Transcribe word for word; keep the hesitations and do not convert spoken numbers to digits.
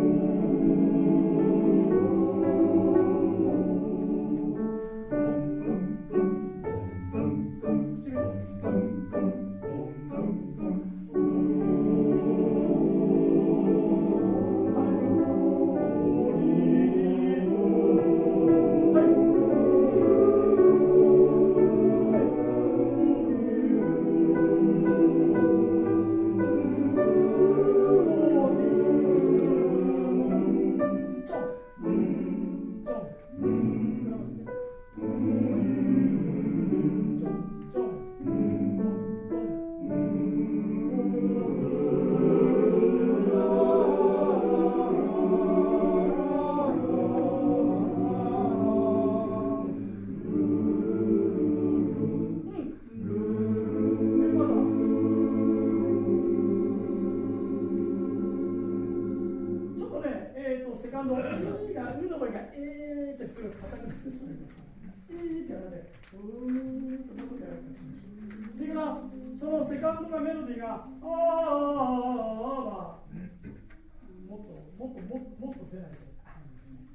セカンド、いいが、うの声が、えーってすごい硬くなってしまいます。えーってやられて、うーんともうちょっとやられたりしましょう。それから、そのセカンドがメロディーが、あーあーあーあ